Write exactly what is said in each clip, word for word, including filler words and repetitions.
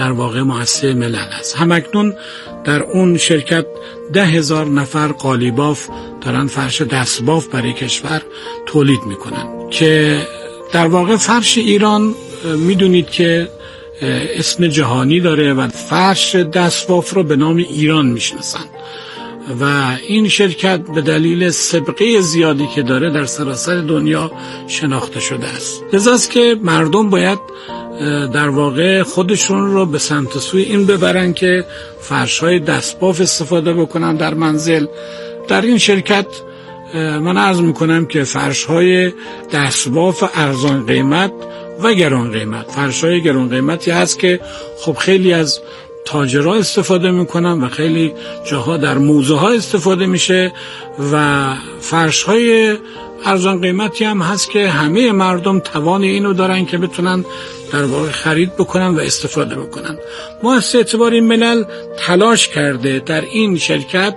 در واقع مؤسسه ملل است. همکنون در اون شرکت ده هزار نفر قالیباف دارن فرش دستباف برای کشور تولید میکنن که در واقع فرش ایران میدونید که اسم جهانی داره و فرش دستباف رو به نام ایران میشناسن و این شرکت به دلیل سابقه زیادی که داره در سراسر دنیا شناخته شده است. لذاست که مردم باید در واقع خودشون رو به سمت سوی این ببرن که فرش‌های دستباف استفاده بکنن در منزل. در این شرکت من عرض میکنم که فرش‌های دستباف ارزان قیمت و گران قیمت، فرش‌های گران قیمتی هست که خب خیلی از تاجرها استفاده میکنن و خیلی جاها در موزه ها استفاده میشه و فرش‌های ارزان قیمتی هم هست که همه مردم توان اینو دارن که بتونن در واقع خرید بکنن و استفاده بکنن. مؤسسه اعتباری ملل تلاش کرده در این شرکت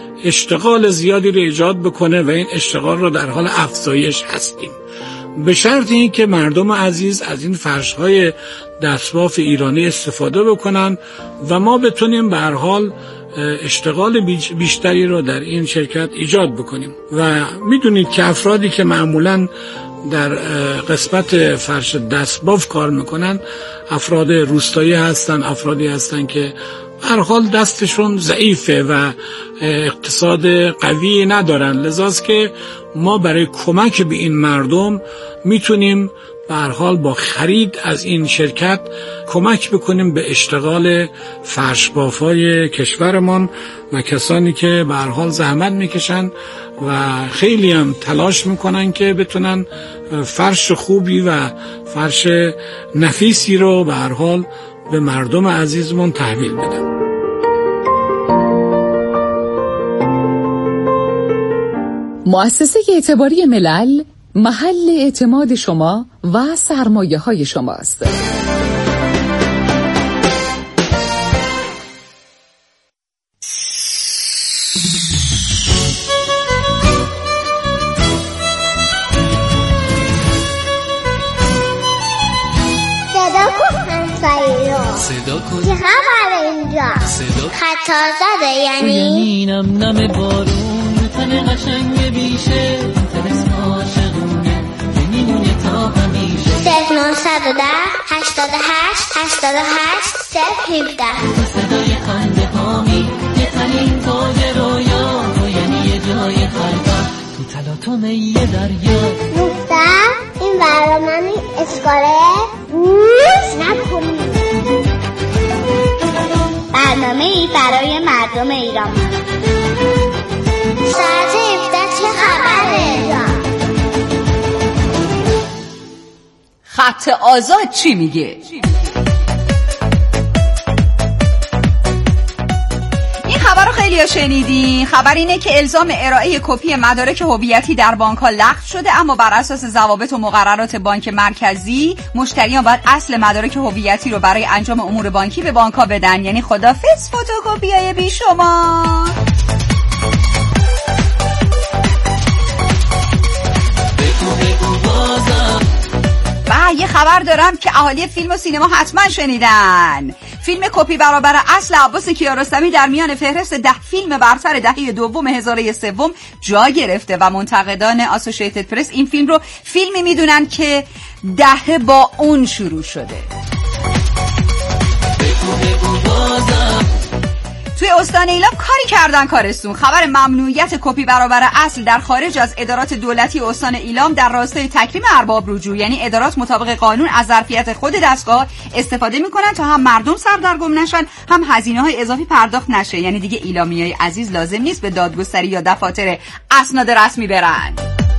اشتغال زیادی رو ایجاد بکنه و این اشتغال رو در حال افزایش هستیم، به شرط این که مردم عزیز از این فرش‌های دستباف ایرانی استفاده بکنن و ما بتونیم به هر حال اشتغال بیشتری رو در این شرکت ایجاد بکنیم. و میدونید که افرادی که معمولاً در قسمت فرش دستباف کار میکنن افراد روستایی هستن، افرادی هستن که به هر حال دستشون ضعیفه و اقتصاد قوی ندارن. لذاست که ما برای کمک به این مردم میتونیم به هر حال با خرید از این شرکت کمک بکنیم به اشتغال فرشبافای کشورمان و کسانی که به هر حال زحمت میکشن و خیلی هم تلاش میکنن که بتونن فرش خوبی و فرش نفیسی رو به هر حال به مردم عزیزمون تحویل بدن. مؤسسه اعتباری ملل محل اعتماد شما و سرمایه های شماست. صدا کن چه خبر اینجا؟ خط آزاده یعنی؟ اینم نم بارون تن قشنگ بیشه ترس عاشقونه میمونه تا همیشه. صفر نهصد و ده هشتاد و هشت هشتاد و هشت صفر هفده. صدای خنده هامی یه تنین تاج رویا تو یعنی یه جای خلقا تو تلاطم یه دریا. گفتم این برنامه اسکاره گوش نکنید. برنامه ای برای مردم ایران. ساعت هفده چه خبره؟ خط آزاد چی میگه؟ خبر رو خیلی ها شنیدین. خبر اینه که الزام ارائه کپی مدارک هویتی در بانک ها لغو شده، اما بر اساس ضوابط و مقررات بانک مرکزی مشتریان باید اصل مدارک هویتی رو برای انجام امور بانکی به بانک ها بدن. یعنی خدافظ فتوکپی های بی شما. و یه خبر دارم که اهالی فیلم و سینما حتما شنیدن. فیلم کپی برابر اصل عباس کیارستمی در میان فهرست ده فیلم برتر دهه دوم هزاره سوم جا گرفته و منتقدان اسوسییتد پرس این فیلم رو فیلمی میدونن که دهه با اون شروع شده. توی استان ایلام کاری کردن کارستون. خبر ممنوعیت کپی برابر اصل در خارج از ادارات دولتی استان ایلام در راستای تکریم ارباب رجوع، یعنی ادارات مطابق قانون از ظرفیت خود دستگاه استفاده میکنن تا هم مردم سردرگم نشن، هم هزینه های اضافی پرداخت نشه. یعنی دیگه ایلامیای عزیز لازم نیست به دادگستری یا دفاتر اسناد رسمی برن.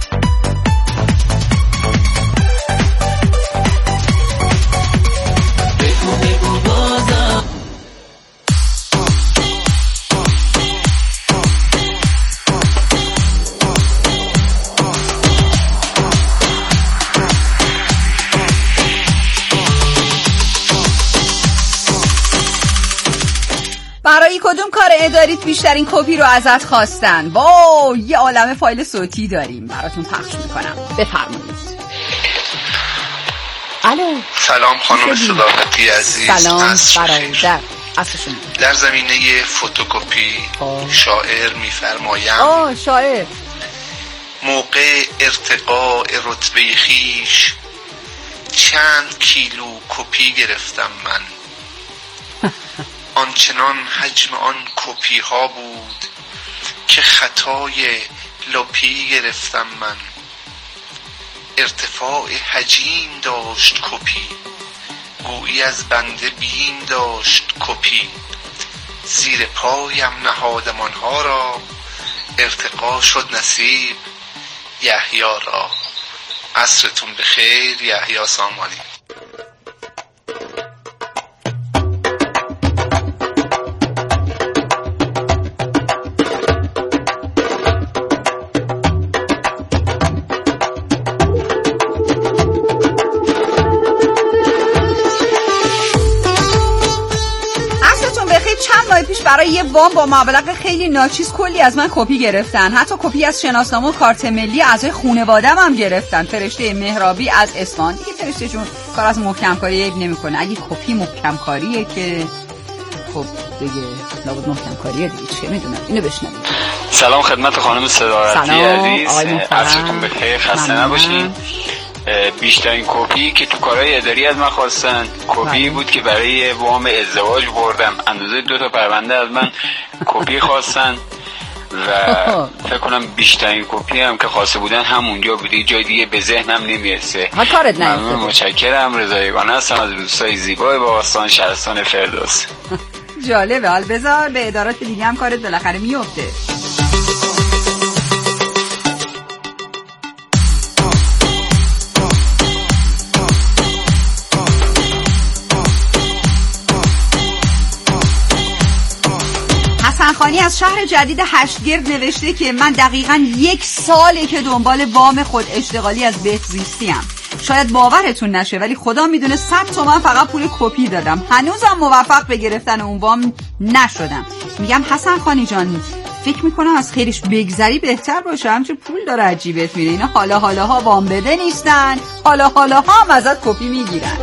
برای کدوم کار اداریت بیشترین کپی رو ازت خواستن؟ واو، یه عالمه فایل صوتی داریم براتون پخش میکنم. بفرمایید. الو. سلام خانم صداقتی عزیز. سلام برادر. در زمینه فتوکپی شاعر میفرمایم آه شاعر موقع ارتقاء رتبه خیش چند کیلو کپی گرفتم من. آنچنان حجم آن کپی ها بود که خطای لپی گرفتم من. ارتفاع حجیم داشت کپی، گویی از بنده بیم داشت کپی. زیر پایم نهادم آنها را، ارتقا شد نصیب یحیی را. عصرتون بخیر. یحیی سامانی. برای یه وام با مبلغ خیلی ناچیز کلی از من کپی گرفتن. حتی کپی از شناسنامه و کارت ملی اعضای خانواده‌ام هم گرفتن. فرشته مهرابی از اصفهان. دیگه فرشته جون کار از محکم کاری عیب نمی‌کنه. اگه کپی محکم کاریه که خب دیگه لابد محکم کاریه دیگه، چه میدونم. اینو بشنوید. سلام خدمت خانم صداقتی عزیز. عصرتون بخیر، خسته نباشین. بیشترین کپی که تو کارهای اداری از من خواستن کپی بود که برای وام ازدواج بردم. اندازه دو تا پرونده از من کپی خواستن و فکر کنم بیشترین کپی هم که خواسته بودن همونجا بوده، جای دیگه به ذهنم نمیرسه. ها کارت نمیرسه. متشکرم. رضا یگانه هستم از روستای زیبای باستان شهرستان فردوس. جالبه. حال بذار به ادارات دیگه هم کارت بالاخره میفته. خانی از شهر جدید هشتگرد نوشته که من دقیقاً یک ساله که دنبال وام خود اشتغالی از بهزیستیم. شاید باورتون نشه ولی خدا میدونه صد تومن فقط پول کپی دادم. هنوزم موفق به گرفتن اون وام نشدم. میگم حسن خانی جان فکر میکنم از خیرش بگذری بهتر باشه. همچون پول داره عجیبت میره. اینا حالا حالا ها وام بده نیستن، حالا حالا ها هم ازت کپی میگیرن.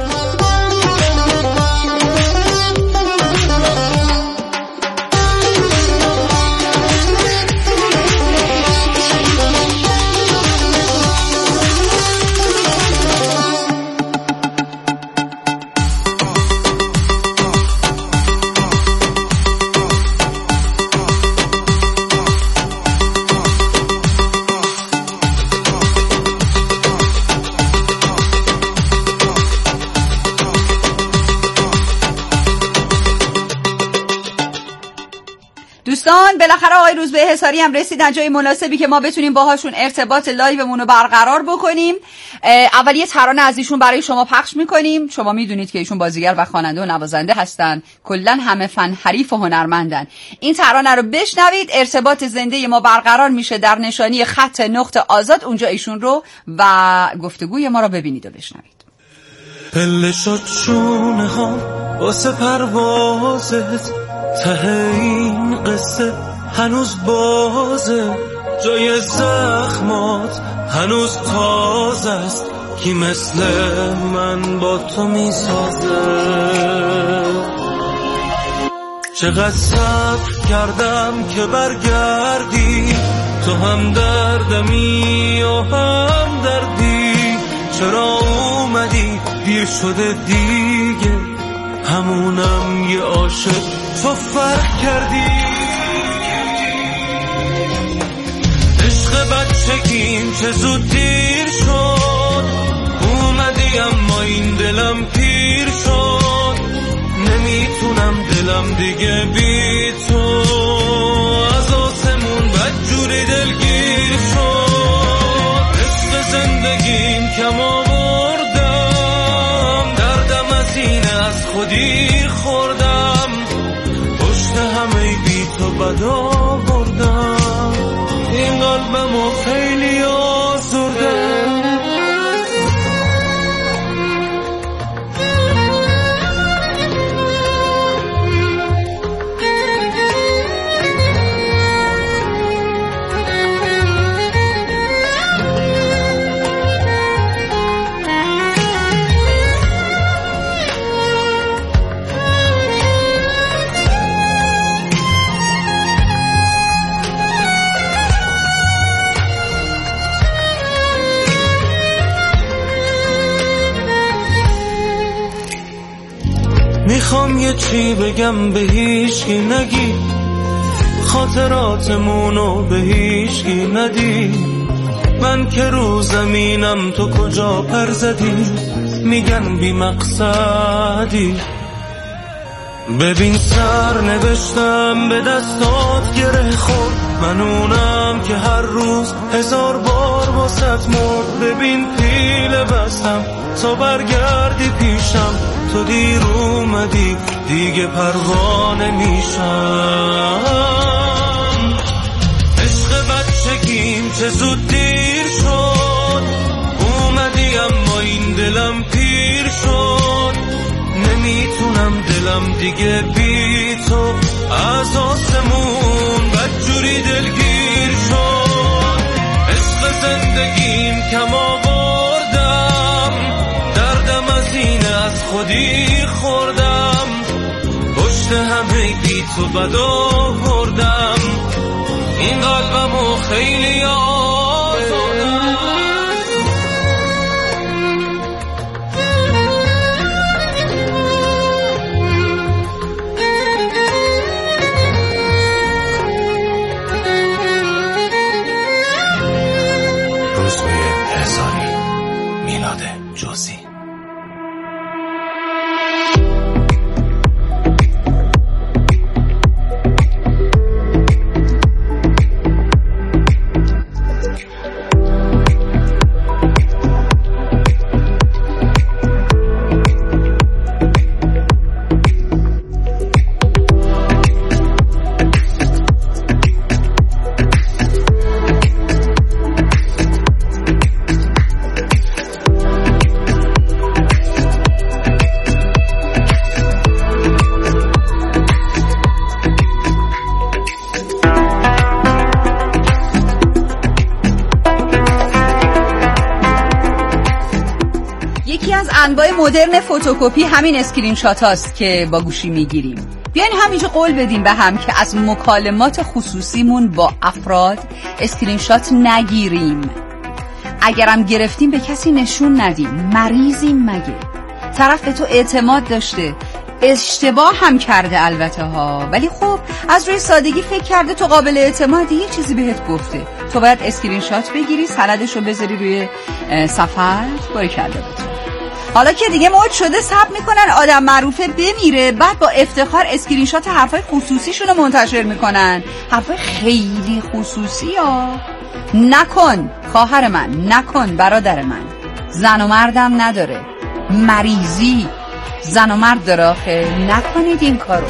دوستان بالاخره آقای روزبه حصاری هم رسیدن جای مناسبی که ما بتونیم باهاشون ارتباط لایومون رو برقرار بکنیم. اول یه ترانه از ایشون برای شما پخش میکنیم. شما میدونید که ایشون بازیگر و خواننده و نوازنده هستن، کلا همه فن حریف و هنرمندن. این ترانه رو بشنوید، ارتباط زنده ما برقرار میشه در نشانی خط نقطه آزاد. اونجا ایشون رو و گفتگوی ما رو ببینید و بشنوید. پله شد شونه ها واسه پروازت، ته این قصه هنوز بازه، جای زخمات هنوز تازه است، کی مثل من با تو میسازه. چقدر صبر کردم که برگردی، تو هم دردمی و هم دردی، چرا اومدی دیر شده دیگه، همونم یه عاشق تو فرق کردی. عشق بچگیم چه زود دیر شد، اومدی اما این دلم پیر شد، نمیتونم دلم دیگه بی تو، از آسمون بدجوری دلگیر شد. عشق زندگیم کم آوردم، دردم از اینه از خودی خوردم، پشت همه بی تو بد آوردم، این قلبمو خیلی آزرده. میخوام یه چی بگم به هیچکی نگی، خاطراتمونو به هیچکی ندی. من که رو زمینم تو کجا پر زدی، میگن بی مقصدی. ببین سر نوشتم به دستات گره خورد، من اونم که هر روز هزار بار واسط مرد. ببین پیله بستم تا برگردی پیشم، تو دیر اومدی دیگه پروانه میشم. عشق بچگیم چه زود دیر شد، اومدی اما این دلم پیر شد. نمیتونم دلم دیگه بی تو از آسمون بدجوری دلگیر شد. عشق زندگیم کم آوردم، دردم از این از خودی خوردم. پشت همه بی تو بد آوردم، این قلبمو خیلی آزردم. جوزی انواع مدرن فتوکپی همین اسکرین شات هاست که با گوشی میگیریم. بیاین همینجا قول بدیم به هم که از مکالمات خصوصیمون با افراد اسکرین شات نگیریم. اگرم گرفتیم به کسی نشون ندیم. مریضیم مگه؟ طرف به تو اعتماد داشته، اشتباه هم کرده البته ها، ولی خب از روی سادگی فکر کرده تو قابل اعتمادی، یه چیزی بهت گفته، تو باید اسکرین شات بگیری، سندشو بذاری روی سفر باری کرده بود. حالا که دیگه موج شده صبر میکنن آدم معروفه بمیره، بعد با افتخار اسکرین شات حرفای خصوصیشونو منتشر میکنن. حرفای خیلی خصوصی ها. نکن خواهر من، نکن برادر من. زن و مردم نداره، مریضی زن و مرد داره آخه. نکنید این کارو.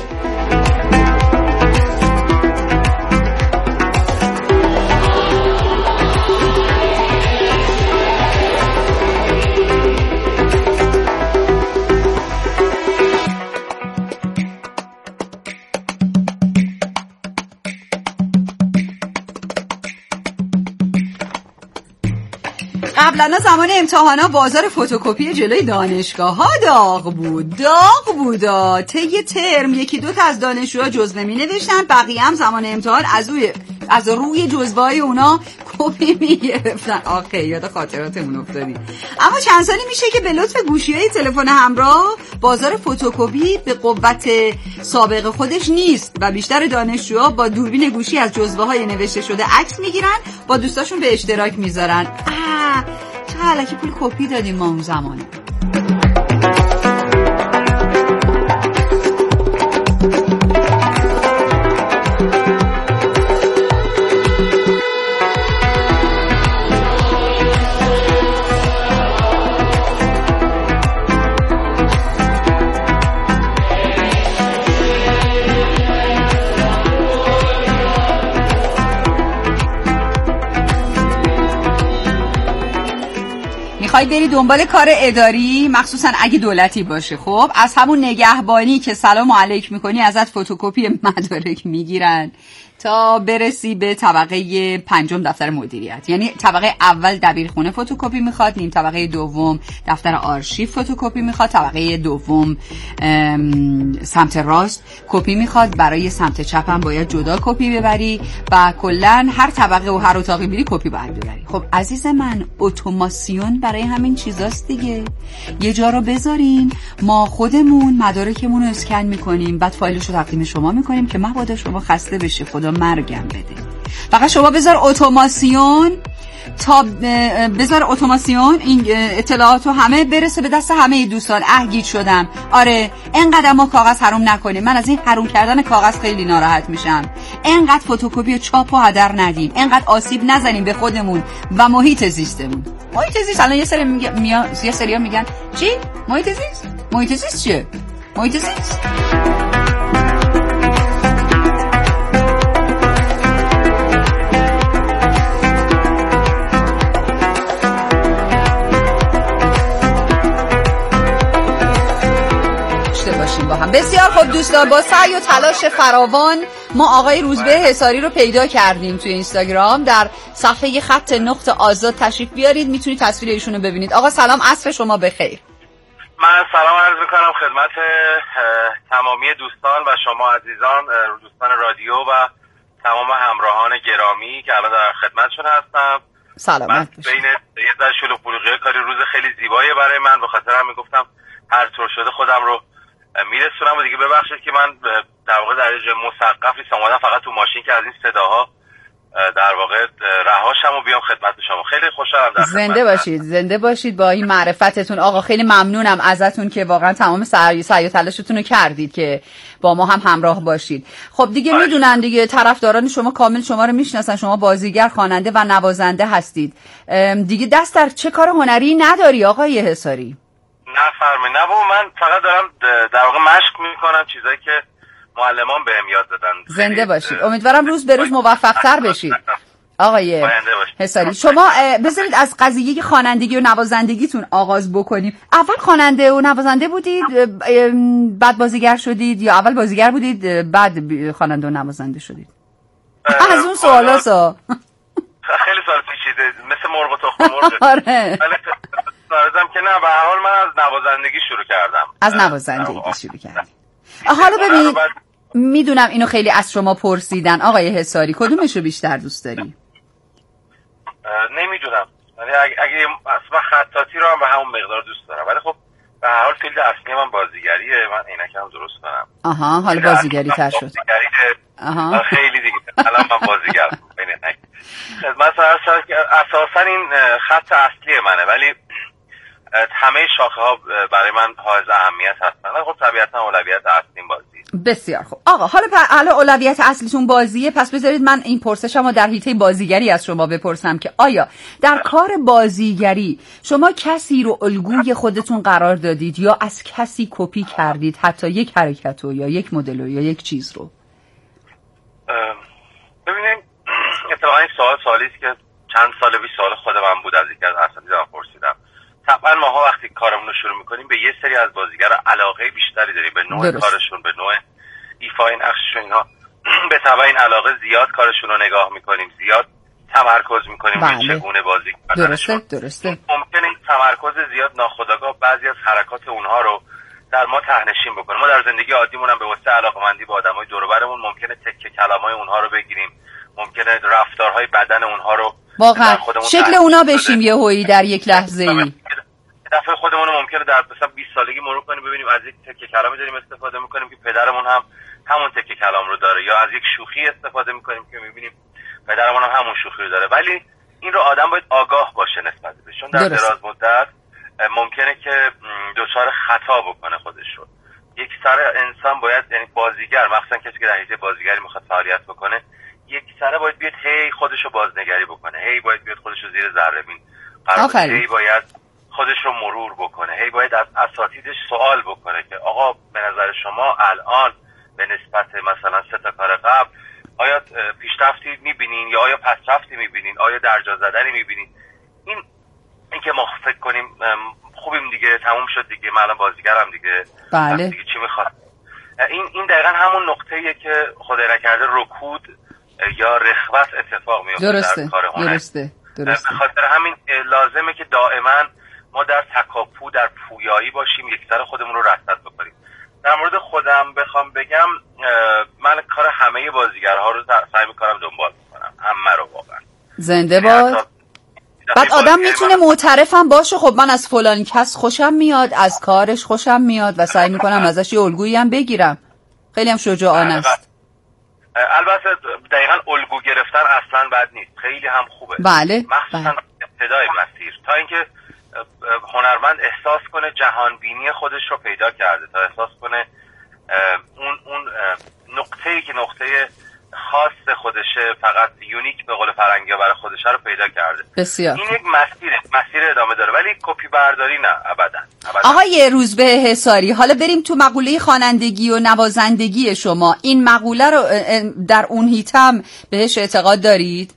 قبلا زمان امتحانا بازار فتوکپی جلوی دانشگاه ها داغ بود داغ بودا. طی ترم یکی دو تا از دانشجوها جزوه می نوشتن، بقیه هم زمان امتحان از روی از روی جزوه های اونا کپی می گرفتن. آخه یاد خاطراتمون افتادی. اما چند سالی میشه که به لطف گوشی های تلفن همراه بازار فتوکپی به قوت سابق خودش نیست و بیشتر دانشجوها با دوربین گوشی از جزوه های نوشته شده عکس میگیرن، با دوستاشون به اشتراک میذارن. آه چه حالا که پول کپی دادیم ما اون زمانه. میخوای بری دنبال کار اداری، مخصوصا اگه دولتی باشه، خب از همون نگهبانی که سلام علیک میکنی ازت فتوکپی مدارک میگیرن، تا برسی به طبقه پنجم دفتر مدیریت. یعنی طبقه اول دبیرخونه فتوکپی میخواد، نیم طبقه دوم دفتر آرشیو فتوکپی میخواد، طبقه دوم سمت راست کپی میخواد، برای سمت چپ هم باید جدا کپی ببری و کلا هر طبقه و هر اتاقی میری کپی باید ببری. خب عزیز من، اتوماسیون برای همین چیزاست دیگه. یه جا رو بذارین، ما خودمون مدارکمون رو اسکن میکنیم، بعد فایلش رو تقدیم شما میکنیم که مبادا شما خسته بشی، خدا مرگم بده. فقط شما بذار اتوماسیون، تا بذار اتوماسیون این اطلاعات رو همه برسه به دست همه دوستان. اه گیج شدم. آره اینقدر ما کاغذ حروم نکنیم. من از این حروم کردن کاغذ خیلی ناراحت میشم. اینقدر فتوکپی و چاپ و هدر ندیم، اینقدر آسیب نزنیم به خودمون و محیط زیستمون. محیط زیست الان یه سری میگه میا... یه سریا میگن چی؟ محیط زیست؟ محیط زیست چیه؟ محیط زیست با هم. بسیار خوب دوستان، با سعی و تلاش فراوان ما آقای روزبه حصاری رو پیدا کردیم توی اینستاگرام. در صفحه خط نقط آزاد تشریف بیارید، میتونید تصویر ایشون رو ببینید. آقا سلام، عصر شما بخیر. من سلام عرض میکنم خدمت تمامی دوستان و شما عزیزان، دوستان رادیو و تمام همراهان گرامی که الان در خدمتشون هستم. سلامت باشید. بین یه ذره شلوغ پلوغی کاری روز خیلی زیبایی برای من، به خاطر همین گفتم هر طور شده خودم رو میرسونم و دیگه ببخشید که من در واقع در جای مسقف نیستم، اومدم فقط تو ماشین که از این صداها در واقع رهاشم و بیام خدمت شما. خیلی خوشحالم در زنده باشید، زنده باشید با این معرفتتون. آقا خیلی ممنونم ازتون که واقعا تمام سعی و تلاشتون رو کردید که با ما هم همراه باشید. خب دیگه باید. میدونن دیگه طرفداران شما کامل شما رو میشناسن، شما بازیگر، خواننده و نوازنده هستید. دیگه دست در چه کار هنری نداری آقای حصاری؟ نه فرمه، نه بابا، من فقط دارم در واقع مشق میکنم چیزایی که معلمان بهم یاد دادن. زنده باشید، امیدوارم روز به روز موفق‌تر بشید آقای حصاری. شما بذارید از قضیه خوانندگی و نوازندگیتون آغاز بکنیم. اول خواننده و نوازنده بودید بعد بازیگر شدید، یا اول بازیگر بودید بعد خواننده و نوازنده شدید؟ از اون سوالاسا خیلی سوال پیچیده، مثل مرغ و تخم مرغ. آره نارزم که نه، به هر حال من از نوازندگی شروع کردم. از نوازندگی شروع کردم. حالا ببینید، میدونم اینو خیلی از شما پرسیدن آقای حصاری، کدومش رو بیشتر دوست داری؟ نمیدونم، یعنی اگه, اگه اصلا خطاطی رو هم به همون مقدار دوست دارم، ولی خب به هر حال فیلد اصلی من بازیگریه. من عینکم درست کنم. آها، حالا بازیگری تر شد. آها خیلی دیگه الان من بازیگرم. خدمت اساسا این خط اصلی منه، ولی همه شاخه ها برای من حائز اهمیت هستن. خب طبیعتا اولویت اصلیم بازی. بسیار خوب آقا، حالا حالا اولویت اصلیتون بازیه، پس بذارید من این پرسشمو در حیطه بازیگری از شما بپرسم که آیا در کار بازیگری شما کسی رو الگوی خودتون قرار دادید یا از کسی کپی کردید، حتی یک حرکتو یا یک مدل یا یک چیز رو؟ ببینید اتفاقا این سوال سوالی است که چند سال پیش سوال خود من بود، از یکی از اساتیدم پرسیدم. طبعا ماها وقتی کارمون رو شروع میکنیم به یه سری از بازیگرا علاقه بیشتری داریم، به نوع درست. کارشون، به نوع ایفای نقششون، اینها به تبع این علاقه زیاد کارشون رو نگاه میکنیم، زیاد تمرکز میکنیم روی چگونه بازی کردنشون. درسته درسته. ممکنه این تمرکز زیاد ناخودآگاه بعضی از حرکات اونها رو در ما تهنشین بکنه. ما در زندگی عادیمون هم به واسطه علاقه‌مندی با آدمای دور و برمون ممکنه تکه کلامای اونها رو بگیریم، ممکنه رفتارهای بدن اونها رو واقعا شکل اونا بشیم یه هویی در یک لحظه‌ای. دفعه خودمون رو ممکنه در مثلا بیست سالگی مرور کنیم ببینیم از یک تکه کلامی داریم استفاده میکنیم که پدرمون هم همون تکه کلام رو داره، یا از یک شوخی استفاده میکنیم که میبینیم پدرمون هم همون شوخی رو داره. ولی این رو آدم باید آگاه باشه نسبت بهش، چون در دراز مدت ممکنه که دچار خطا بکنه خودش رو. یک سر انسان باید، یعنی بازیگر، مخصوصا کسی که در حیطه بازیگری میخواد فعالیت بکنه، یک سره باید بیاد هی خودش رو بازنگری بکنه، هی باید بیاد خودش رو زیر ذره بین قرار بده، هی باید خودش رو مرور بکنه، هی باید از اساتیدش سوال بکنه که آقا به نظر شما الان به نسبت مثلا سه تا کار قبل آیا پیشرفتی میبینین یا آیا پسرفتی میبینین، آیا درجا زدنی میبینین؟ این اینکه ما فکر کنیم خوبیم دیگه تموم شد دیگه، من الان بازیگرم دیگه، بله دیگه چی میخواد؟ این این دقیقاً همون نقطه‌ایه که خدای نکرده رکود یا رخوت اتفاق میفته در کار هنر. درسته درسته. به خاطر همین لازمه که دائما ما در تکاپو، در پویایی باشیم، یک سر خودمون رو رصد بکنیم. در مورد خودم بخوام بگم، من کار همه بازیگرها رو سعی میکنم دنبال کنم، همه رو واقعا. زنده باد. بعد آدم میتونه معترفم باشه، خب من از فلان کس خوشم میاد، از کارش خوشم میاد و سعی میکنم ازش یه الگویی هم بگیرم. خیلی هم شجاعانه است. البته دقیقاً الگو گرفتن اصلا بد نیست، خیلی هم خوبه. بله. مخصوصا ابتدای مسیر، تا اینکه هنرمند احساس کنه جهان بینی خودش رو پیدا کرده، تا احساس کنه اون اون نقطه‌ای که نقطه خاص خودشه، فقط یونیک به قول فرنگی‌ها برای خودشه رو پیدا کرده. بسیار. این یک مسیره، مسیر ادامه داره، ولی کپی برداری نه، ابدا. آقای روزبه حصاری، حالا بریم تو مقوله خوانندگی و نوازندگی شما. این مقوله رو در اون هیتم بهش اعتقاد دارید؟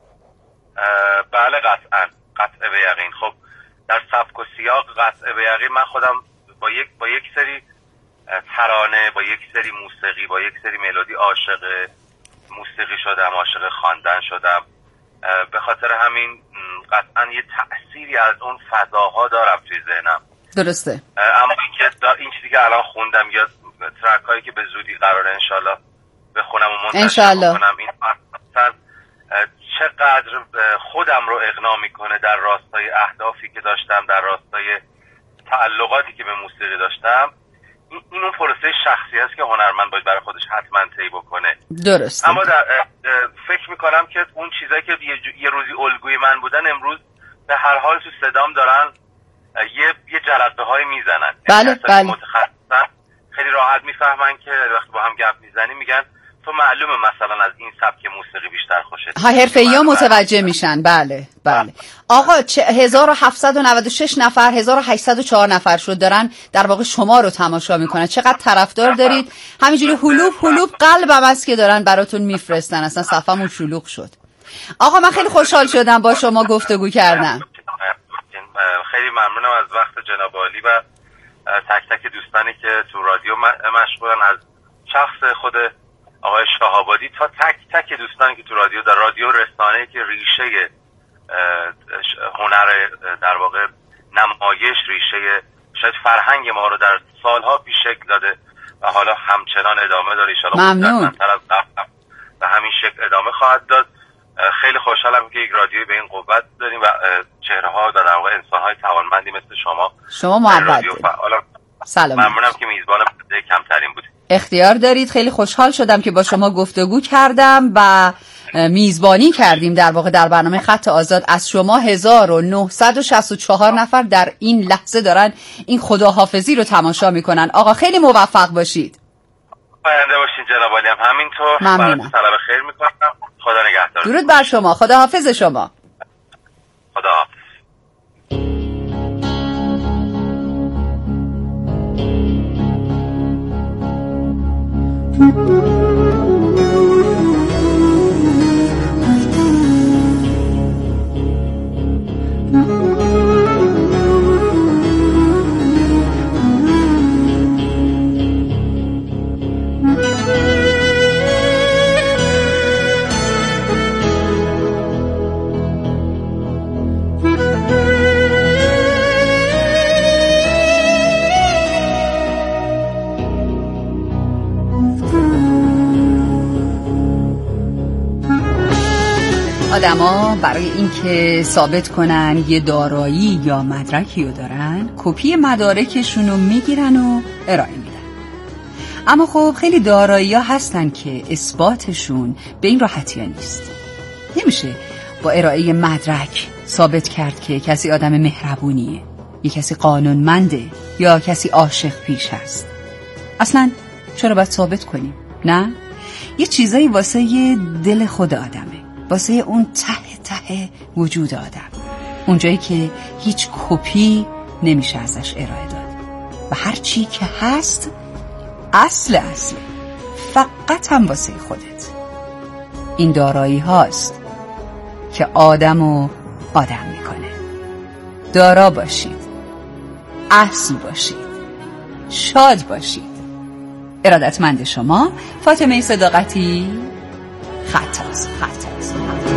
بله قطعاً، قطع به یقین. خب در سبک و سیاق قطع به یقین من خودم با یک با یک سری ترانه، با یک سری موسیقی، با یک سری ملودی عاشق موسیقی شدم، عاشق خواندن شدم. به خاطر همین قطعا یه تأثیری از اون فضاها دارم توی ذهنم. درسته. اما اینکه این چیزی که الان خوندم یا ترک هایی که به زودی قراره انشالله بخونم و منتشر بکنم، این اصلا چقدر خودم رو اغنا میکنه در راستای اهدافی که داشتم، در راستای تعلقاتی که به موسیقی داشتم. این اون پروسه شخصی هست که هنرمند باید برای خودش حتما طی بکنه. درسته. اما در فکر میکنم که اون چیزایی که یه روزی الگوی من بودن امروز به هر حال تو صدام دارن یه یه جلبه های میزنن. بله بله. متخصصا خیلی راحت میفهمن که وقتی با هم گپ میزنیم میگن تو معلومه مثلا از این سبک موسیقی بیشتر خوشت. ها حرفه‌ای‌ها متوجه میشن. بله بله. آقا هزار و هفتصد و نود و شش نفر، هزار و هشتصد و چهار نفر شد دارن در واقع شما رو تماشا میکنن. چقدر طرفدار دارید؟ همینجوری هلوب هلوب قلبم است که دارن براتون میفرستن. اصلا صفمون شلوغ شد. آقا من خیلی خوشحال شدم با شما گفتگو کردم. خیلی ممنونم از وقت جناب عالی و تک تک دوستانی که تو رادیو مشغولن، از شخص خود آقای شاه‌آبادی تا تک تک دوستانی که تو رادیو، در رادیو رسانه‌ای که ریشه هنر در واقع نمایش، ریشه شاید فرهنگ ما رو در سالها پیش شکل داده و حالا همچنان ادامه داره. ان شاءالله ممنون‌تر از قبل و همین شکل ادامه خواهد داد. خیلی خوشحالم که یک رادیوی به این قوت داریم و چهره‌ها در واقع انسان‌های توانمندی مثل شما شما محبت سلام. ممنونم که میزبان کمترین بودید. اختیار دارید. خیلی خوشحال شدم که با شما گفتگو کردم و میزبانی کردیم در واقع در برنامه خط آزاد. از شما هزار و نهصد و شصت و چهار نفر در این لحظه دارن این خداحافظی رو تماشا میکنن. آقا خیلی موفق باشید. پاینده باشین جناب عالی. هم همینطور. ممنونم. طلب خیر میکنم. خدا نگهدار. درود بر شما. خداحافظ شما. خداحافظ. آدما برای اینکه ثابت کنن یه دارایی یا مدرکی رو دارن، کپی مدارکشون رو میگیرن و ارائه میدن. اما خب خیلی دارایی ها هستن که اثباتشون به این راحتی ها نیست. نمیشه با ارائه مدرک ثابت کرد که کسی آدم مهربونیه، یا کسی قانونمنده، یا کسی عاشق پیش هست. اصلا چرا باید ثابت کنیم؟ نه، یه چیزایی واسه یه دل خود آدمه، واسه اون ته ته وجود آدم، اونجایی که هیچ کپی نمیشه ازش ارائه داد و هر چی که هست اصل اصله، فقط هم واسه خودت. این دارایی هاست که آدمو آدم میکنه. دارا باشید، اصل باشید، شاد باشید. ارادتمند شما، فاطمه صداقتی، خطاست خطاست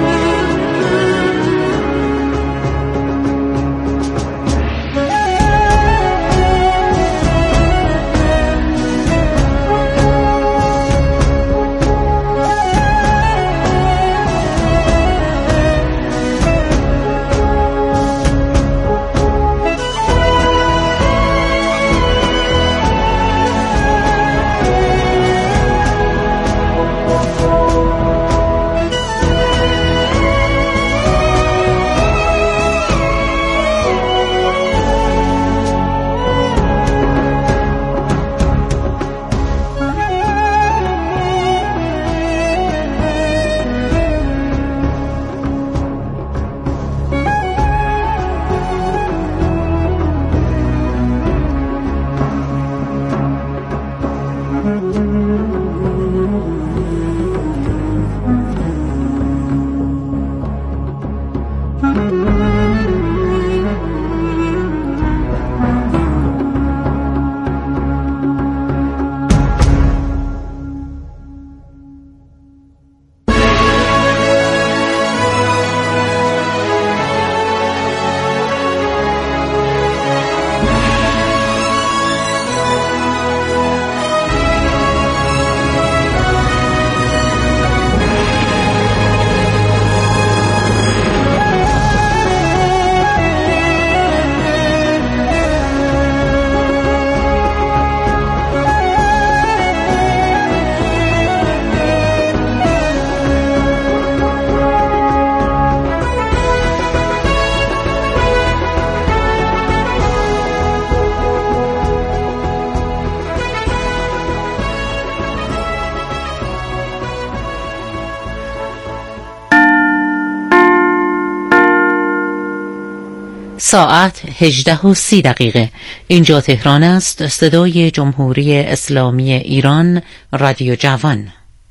ساعت هجده و سی دقیقه. اینجا تهران است. صدای جمهوری اسلامی ایران، رادیو جوان.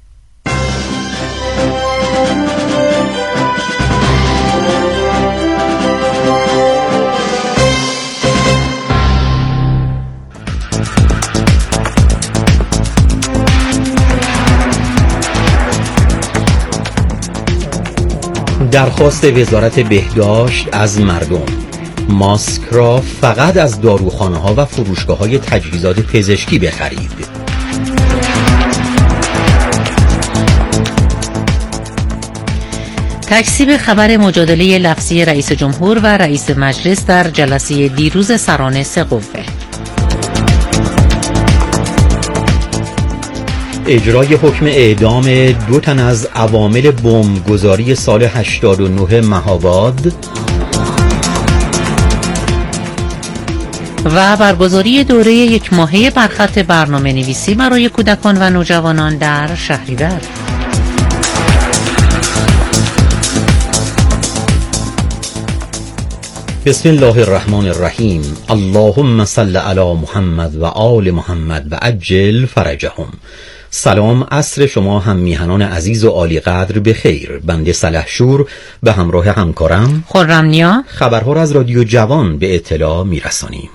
درخواست وزارت بهداشت از مردم: ماسک را فقط از داروخانه‌ها و فروشگاه‌های تجهیزات پزشکی بخرید. تکذیب خبر مجادله لفظی رئیس جمهور و رئیس مجلس در جلسه دیروز سران سه قوه. اجرای حکم اعدام دو تن از عوامل بمبگذاری سال هشتاد و نه مهاباد و برگزاری دوره یک ماهه برخط برنامه نویسی برای کودکان و نوجوانان در شهریور. بسم الله الرحمن الرحیم. اللهم صل علی محمد و آل محمد و عجل فرجهم. سلام، عصر شما هم میهنان عزیز و عالی قدر بخیر. بنده سلحشور به همراه همکارم خرم نیا خبرها را از رادیو جوان به اطلاع میرسانیم.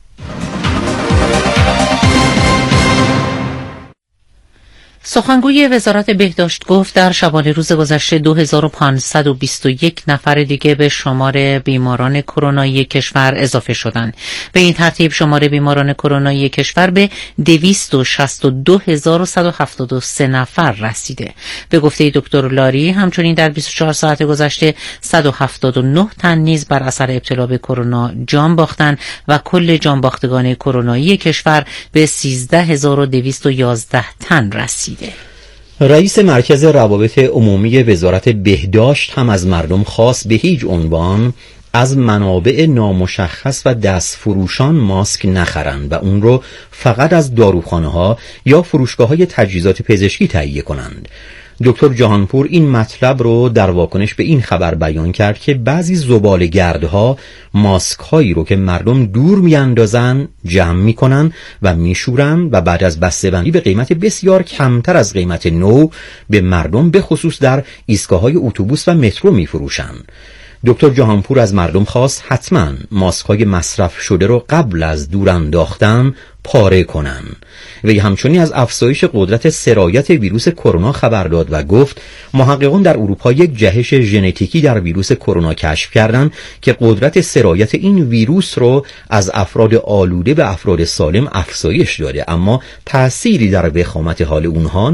سخنگوی وزارت بهداشت گفت در شبانه روز گذشته دو هزار و پانصد و بیست و یک نفر دیگه به شمار بیماران کرونایی کشور اضافه شدند. به این ترتیب شمار بیماران کرونایی کشور به دویست و شصت و دو هزار و صد و هفتاد و سه نفر رسیده. به گفته دکتر لاری همچنین در بیست و چهار ساعت گذشته صد و هفتاد و نه تن نیز بر اثر ابتلا به کرونا جان باختند و کل جان باختگان کرونایی کشور به سیزده هزار و دویست و یازده تن رسید. رئیس مرکز روابط عمومی وزارت بهداشت هم از مردم خواست به هیچ عنوان از منابع نامشخص و دستفروشان ماسک نخرند و اون رو فقط از داروخانه‌ها یا فروشگاه‌های تجهیزات پزشکی تهیه کنند. دکتر جهانپور این مطلب رو در واکنش به این خبر بیان کرد که بعضی زباله‌گردها ماسک هایی رو که مردم دور میاندازن جمع میکنن و میشورن و بعد از بسته‌بندی به قیمت بسیار کمتر از قیمت نو به مردم به خصوص در ایستگاه‌های اتوبوس و مترو میفروشن. دکتر جهانپور از مردم خواست حتما ماسک‌های مصرف شده رو قبل از دور انداختن پاره کنن. وی همچنین از افزایش قدرت سرایت ویروس کرونا خبر داد و گفت محققان در اروپا یک جهش ژنتیکی در ویروس کرونا کشف کردند که قدرت سرایت این ویروس رو از افراد آلوده به افراد سالم افزایش داده، اما تأثیری در وخامت حال اونها